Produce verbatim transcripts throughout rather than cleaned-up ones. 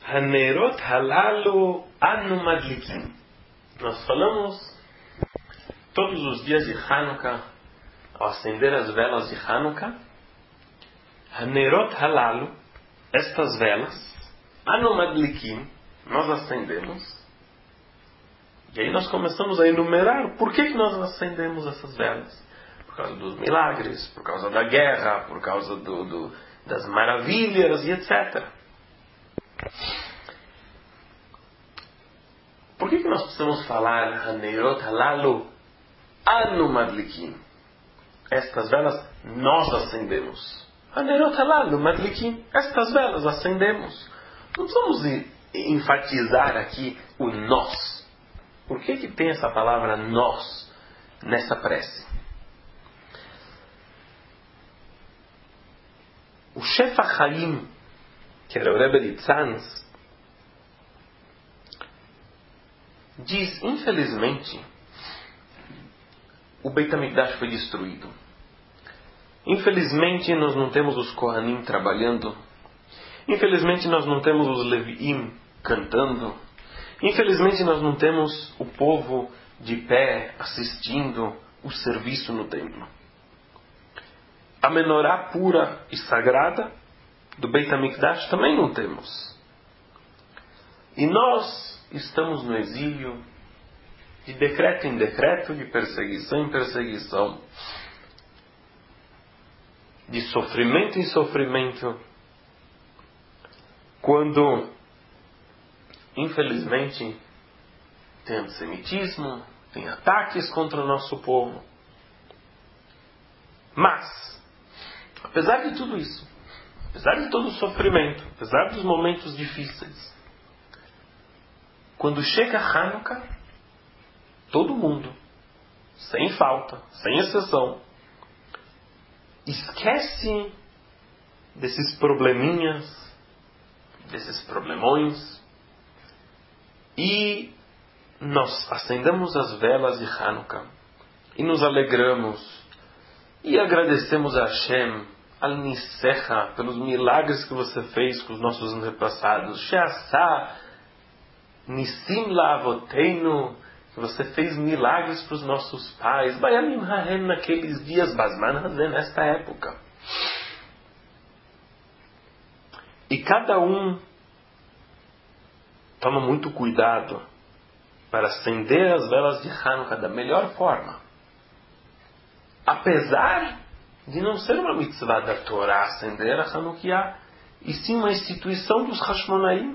Hanerot halalu anu madlikim. Nós falamos todos os dias de Hanukkah, ao acender as velas de Hanukkah, Hanerot halalu, estas velas, anu madlikim, nós acendemos. E aí nós começamos a enumerar por que, que nós acendemos essas velas. Por causa dos milagres, por causa da guerra, por causa do, do, das maravilhas e etcétera. Por que, que nós precisamos falar Hanerot halalu anu madlikim? Estas velas nós acendemos. Hanerot halalu madlikim. Estas velas acendemos. Não precisamos enfatizar aqui o nós. Por que, que tem essa palavra nós nessa prece? O Shefa Chaim, que era o Rebbe de Tzanz, diz, infelizmente, o Beit HaMikdash foi destruído. Infelizmente, nós não temos os Kohanim trabalhando. Infelizmente, nós não temos os Leviim cantando. Infelizmente, nós não temos o povo de pé assistindo o serviço no templo. A menorá pura e sagrada do Beit HaMikdash também não temos. E nós estamos no exílio, de decreto em decreto, de perseguição em perseguição, de sofrimento em sofrimento, quando, infelizmente, tem antissemitismo, tem ataques contra o nosso povo. Mas, apesar de tudo isso, apesar de todo o sofrimento, apesar dos momentos difíceis, quando chega Hanukkah, todo mundo, sem falta, sem exceção, esquece desses probleminhas, desses problemões, e nós acendemos as velas de Hanukkah e nos alegramos e agradecemos a Hashem, Al-Nisecha, pelos milagres que você fez com os nossos antepassados, She'asah Nisim La'avoteinu, que você fez milagres para os nossos pais, Bayamim Hahem, naqueles dias, Basman Hazem, nesta época. E cada um toma muito cuidado para acender as velas de Hanukkah da melhor forma. Apesar de não ser uma mitzvah da Torá acender a Hanukkah, e sim uma instituição dos Hashmonaim.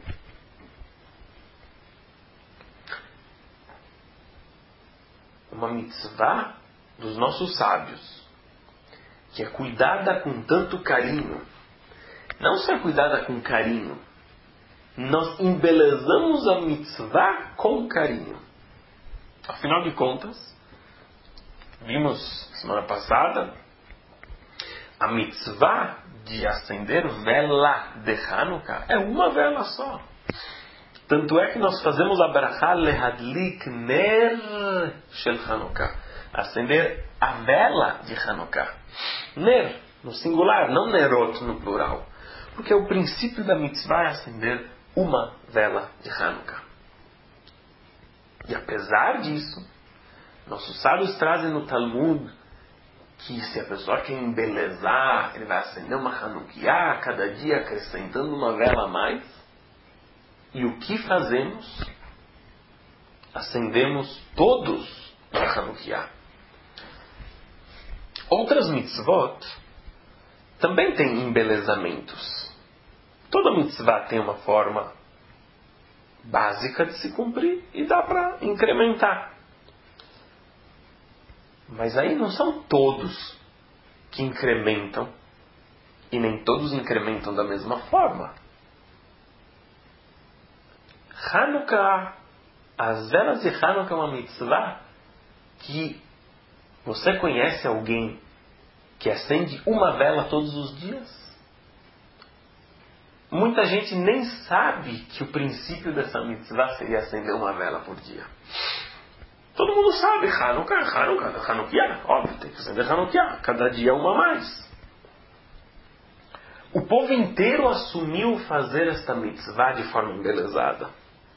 Uma mitzvah dos nossos sábios, que é cuidada com tanto carinho. Não só é cuidada com carinho, nós embelezamos a mitzvah com carinho. Afinal de contas, vimos semana passada, a mitzvah de acender vela de Hanukkah é uma vela só. Tanto é que nós fazemos a brachá lehadlik ner shel Hanukkah, acender a vela de Hanukkah. Ner, no singular, não nerot no plural. Porque o princípio da mitzvah é acender uma vela de Hanukkah. E apesar disso, nossos sábios trazem no Talmud que se a pessoa quer embelezar, ele vai acender uma Hanukkah, cada dia acrescentando uma vela a mais. E o que fazemos? Acendemos todos a Hanukkah. Outras mitzvot também têm embelezamentos. Toda mitzvah tem uma forma básica de se cumprir e dá para incrementar. Mas aí não são todos que incrementam e nem todos incrementam da mesma forma. Hanukkah, as velas de Hanukkah é uma mitzvah que você conhece alguém que acende uma vela todos os dias? Muita gente nem sabe que o princípio dessa mitzvah seria acender uma vela por dia. Todo mundo sabe, Hanukkah, Hanukkah, Hanukkah, óbvio, tem que acender Hanukkah, cada dia uma a mais. o povo inteiro assumiu fazer esta mitzvah de forma embelezada.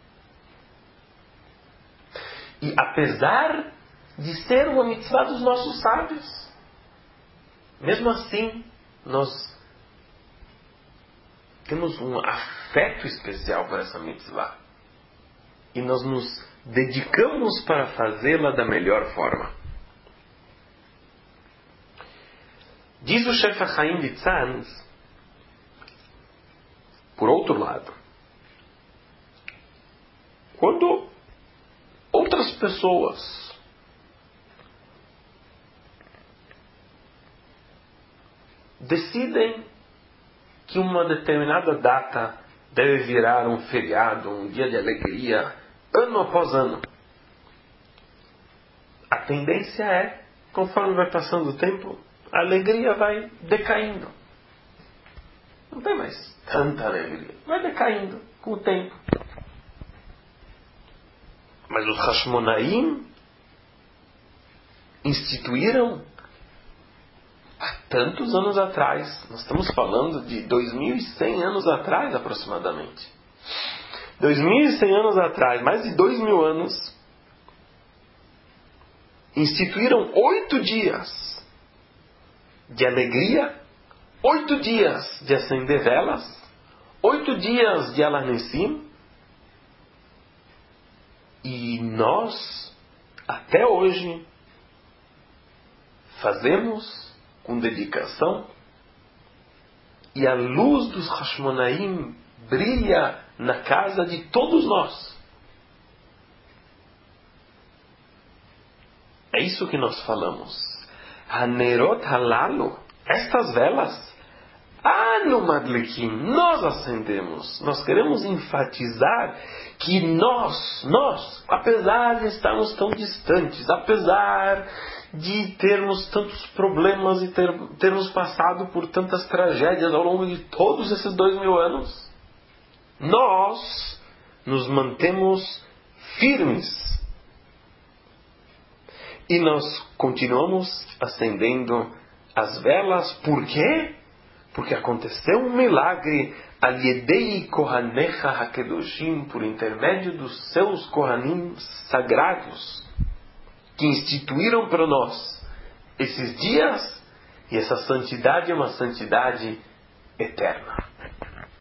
E apesar de ser uma mitzvah dos nossos sábios, mesmo assim, nós temos um afeto especial por essa mitzvah. E nós nos dedicamos para fazê-la da melhor forma. Diz o Shefa Chaim Litzan, por outro lado, quando outras pessoas decidem que uma determinada data deve virar um feriado, um dia de alegria, ano após ano, a tendência é, conforme vai passando o tempo, a alegria vai decaindo. Não tem mais tanta alegria. Vai decaindo com o tempo. Mas os Hashmonaim instituíram há tantos anos atrás. Nós estamos falando de dois mil e cem anos atrás, aproximadamente. dois mil e cem anos atrás, mais de dois mil anos, instituíram oito dias de alegria, oito dias de acender velas, oito dias de Alanessim, e nós, até hoje, fazemos com dedicação, e a luz dos Hashmonaim brilha na casa de todos nós. É isso que nós falamos. Hanerot halalu, estas velas, anu madlikim, nós acendemos. Nós queremos enfatizar que nós, nós, apesar de estarmos tão distantes, apesar de termos tantos problemas e ter, termos passado por tantas tragédias ao longo de todos esses dois mil anos, nós nos mantemos firmes. E nós continuamos acendendo as velas. Por quê? Porque aconteceu um milagre Al-Yedei Kohanecha HaKedoshim, por intermédio dos seus Kohanim sagrados, que instituíram para nós esses dias, e essa santidade é uma santidade eterna.